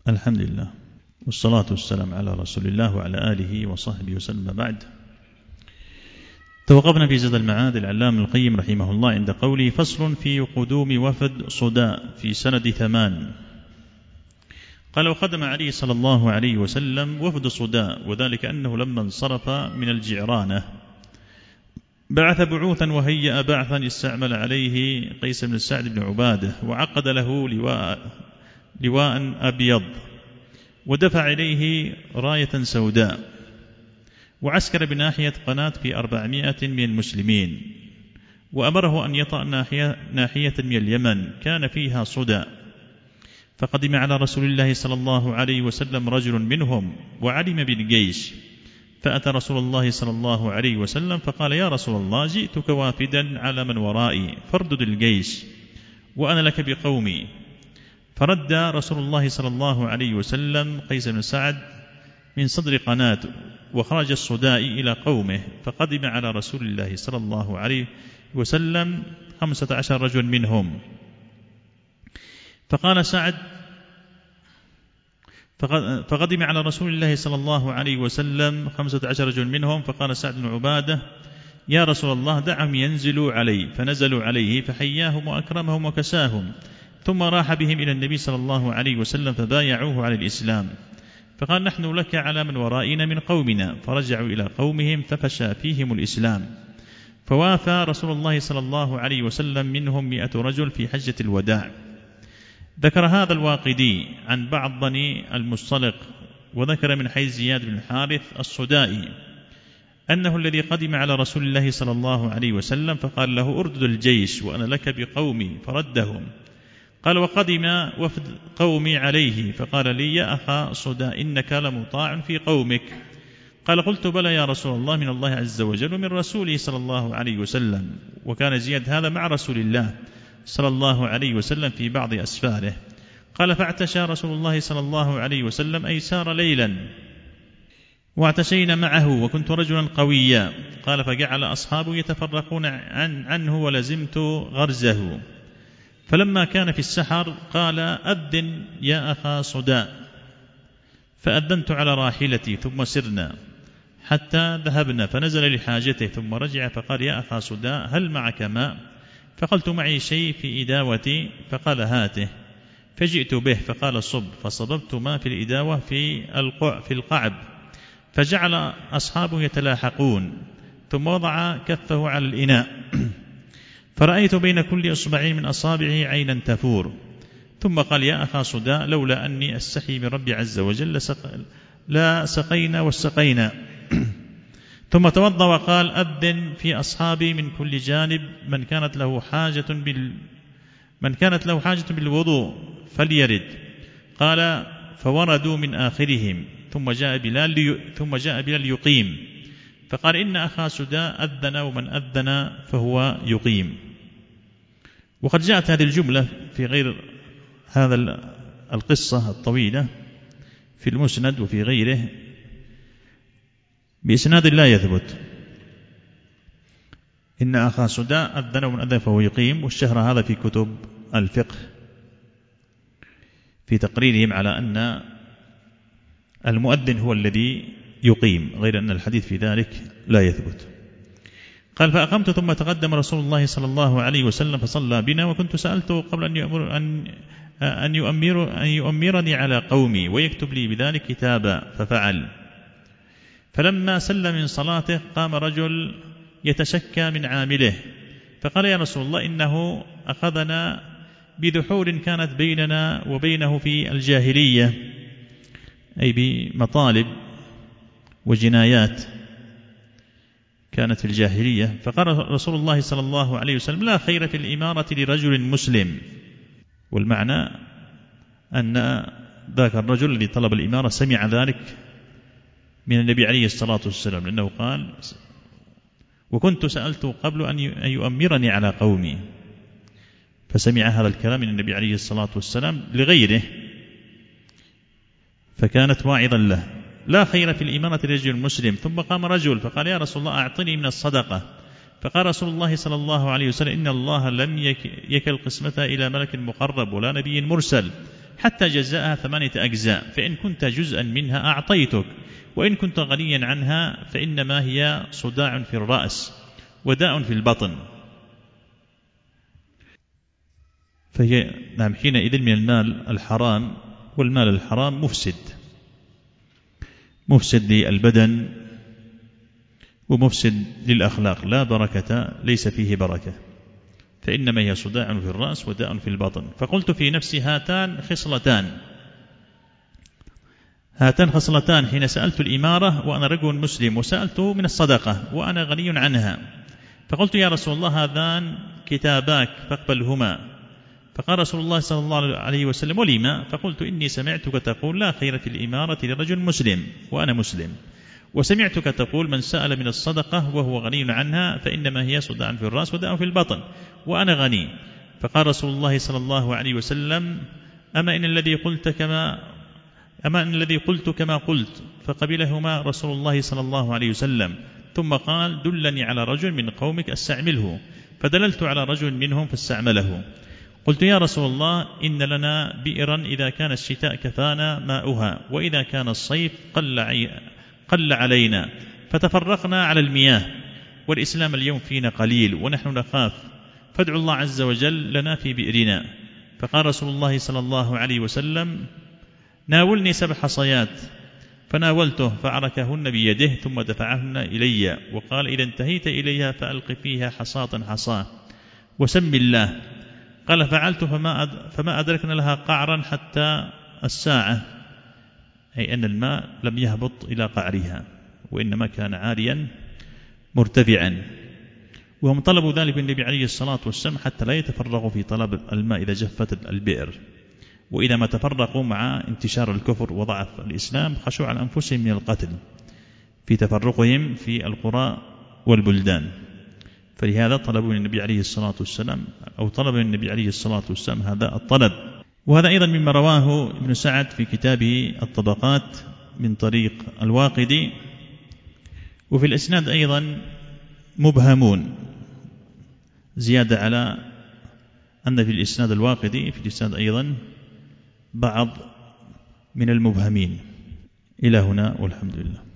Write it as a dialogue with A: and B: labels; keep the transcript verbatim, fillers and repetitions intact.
A: الحمد لله والصلاة والسلام على رسول الله وعلى آله وصحبه وسلم. بعد، توقفنا في زاد المعاد العلامة القيم رحمه الله عند قوله: فصل في قدوم وفد صداء في سند ثمان. قال: وقدم عليه صلى الله عليه وسلم وفد صداء، وذلك أنه لما انصرف من الجعرانة بعث بعوثا وهيأ بعثا استعمل عليه قيس بن سعد بن عبادة، وعقد له لواء, لواء أبيض، ودفع إليه راية سوداء، وعسكر بناحية قناة في أربعمائة من المسلمين، وأمره أن يطأ ناحية, ناحية من اليمن كان فيها صدى. فقدم على رسول الله صلى الله عليه وسلم رجل منهم وعلم بالجيش، فأتى رسول الله صلى الله عليه وسلم فقال: يا رسول الله، جئتك وافدا على من ورائي فاردد الجيش وأنا لك بقومي. فرد رسول الله صلى الله عليه وسلم قيس بن سعد من صدر قناة، وخرج الصداء إلى قومه، فقدم على رسول الله صلى الله عليه وسلم خمسة عشر رجل منهم. فقال سعد فقدم على رسول الله صلى الله عليه وسلم خمسة عشر رجل منهم فقال سعد بن عبادة: يا رسول الله، دعهم ينزلوا علي. فنزلوا عليه فحياهم وأكرمهم وكساهم، ثم راح بهم إلى النبي صلى الله عليه وسلم فبايعوه على الإسلام. فقال: نحن لك على من ورائنا من قومنا. فرجعوا إلى قومهم ففشى فيهم الإسلام، فوافى رسول الله صلى الله عليه وسلم منهم مئة رجل في حجة الوداع. ذكر هذا الواقدي عن بعض بني المصطلق، وذكر من حيث زياد بن الحارث الصدائي أنه الذي قدم على رسول الله صلى الله عليه وسلم فقال له: أردد الجيش وأنا لك بقومي، فردهم. قال: وقدم وفد قومي عليه فقال لي: يا أخا صداء، إنك لمطاع في قومك. قال: قلت: بلى يا رسول الله، من الله عز وجل ومن رسوله صلى الله عليه وسلم. وكان زياد هذا مع رسول الله صلى الله عليه وسلم في بعض أسفاره. قال: فاعتشى رسول الله صلى الله عليه وسلم أي سار ليلا، واعتشينا معه، وكنت رجلا قويا. قال: فجعل أصحابه يتفرقون عن عنه ولزمت غرزه. فلما كان في السحر قال: أذن يا أخا صداء. فأذنت على راحلتي، ثم سرنا حتى ذهبنا، فنزل لحاجته ثم رجع فقال: يا أخا صداء، هل معك ماء؟ فقلت: معي شيء في إداوتي. فقال: هاته. فجئت به فقال: صب. فصببت ما في الإداوة في في القعب، فجعل أصحابه يتلاحقون، ثم وضع كفه على الإناء، فرأيت بين كل إصبعين من أصابعه عينا تفور. ثم قال: يا أخا صداء، لولا أني أستحي من ربي عز وجل لا سقينا والسقينا. ثم توضأ وقال: أذن في أصحابي من كل جانب من كانت له حاجة بال من كانت له حاجة بالوضوء فليرد. قال: فوردوا من آخرهم، ثم جاء بلال لي... ثم جاء بلال يقيم، فقال: إن أخا صداء أذن، ومن أذن فهو يقيم. وقد جاءت هذه الجملة في غير هذا القصة الطويلة في المسند وفي غيره بإسناد لا يثبت: إن أخا صداء أذن ومن أذن فهو يقيم. والشهر هذا في كتب الفقه في تقريرهم على أن المؤذن هو الذي يقيم، غير أن الحديث في ذلك لا يثبت. قال: فأقمت ثم تقدم رسول الله صلى الله عليه وسلم فصلى بنا، وكنت سألته قبل أن يؤمر أن أن يؤمر أن يؤمرني على قومي ويكتب لي بذلك كتابا، ففعل. فلما سلم من صلاته قام رجل يتشكى من عامله، فقال: يا رسول الله، إنه أخذنا بذحول كانت بيننا وبينه في الجاهلية، أي بمطالب وجنايات كانت في الجاهلية. فقال رسول الله صلى الله عليه وسلم: لا خير في الإمارة لرجل مسلم. والمعنى أن ذاك الرجل الذي طلب الإمارة سمع ذلك من النبي عليه الصلاة والسلام، لأنه قال: وكنت سألت قبل أن يؤمرني على قومي. فسمع هذا الكلام من النبي عليه الصلاة والسلام لغيره، فكانت واعظا له. لا خير في الإمارة لرجل مسلم. ثم قام رجل فقال: يا رسول الله، أعطني من الصدقة. فقال رسول الله صلى الله عليه وسلم: إن الله لم يكل قسمتها إلى ملك مقرب ولا نبي مرسل، حتى جزاءها ثمانية أجزاء، فإن كنت جزءا منها أعطيتك، وإن كنت غنيا عنها فإنما هي صداع في الرأس وداء في البطن. فهي نعم حينئذ من المال الحرام، والمال الحرام مفسد، مفسد للبدن ومفسد للأخلاق، لا بركة، ليس فيه بركة، فإنما هي صداع في الرأس وداء في البطن. فقلت في نفسي هاتان خصلتان هاتان خصلتان حين سألت الإمارة وأنا رجل مسلم، وسألته من الصدقة وأنا غني عنها، فقلت يا رسول الله هذان كتاباك فاقبلهما. فقال رسول الله صلى الله عليه وسلم ولما؟ فقلت إني سمعتك تقول لا خير في الإمارة لرجل مسلم وأنا مسلم، وسمعتك تقول من سأل من الصدقة وهو غني عنها فإنما هي صداع في الرأس وداء في البطن وأنا غني. فقال رسول الله صلى الله عليه وسلم أما إن الذي قلت كما أما إن الذي قلت كما قلت، فقبلهما رسول الله صلى الله عليه وسلم، ثم قال دلني على رجل من قومك استعمله، فدللت على رجل منهم فاستعمله. قلت يا رسول الله إن لنا بئرا إذا كان الشتاء كفانا ماؤها، وإذا كان الصيف قل, عي... قل علينا، فتفرقنا على المياه، والإسلام اليوم فينا قليل ونحن نخاف، فادعوا الله عز وجل لنا في بئرنا. فقال رسول الله صلى الله عليه وسلم ناولني سبع حصيات، فناولته فعركهن بيده ثم دفعهن إلي، وقال إذا انتهيت إليها فألق فيها حصاة حصاة وسم الله. قال فعلت فما, أد... فما أدركنا لها قعرا حتى الساعة، أي أن الماء لم يهبط إلى قعرها وإنما كان عاليا مرتفعا، وهم طلبوا ذلك من النبي عليه الصلاة والسلام حتى لا يتفرغوا في طلب الماء إذا جفت البئر، وإذا ما تفرقوا مع انتشار الكفر وضعف الإسلام خشوا على أنفسهم من القتل في تفرقهم في القرى والبلدان. فلهذا طلبوا من النبي عليه الصلاة والسلام أو طلب من النبي عليه الصلاة والسلام هذا الطلب. وهذا أيضا مما رواه ابن سعد في كتابه الطبقات من طريق الواقدي. وفي الإسناد أيضا مبهمون، زيادة على أن في الإسناد الواقدي في الإسناد أيضا بعض من المبهمين. إلى هنا والحمد لله.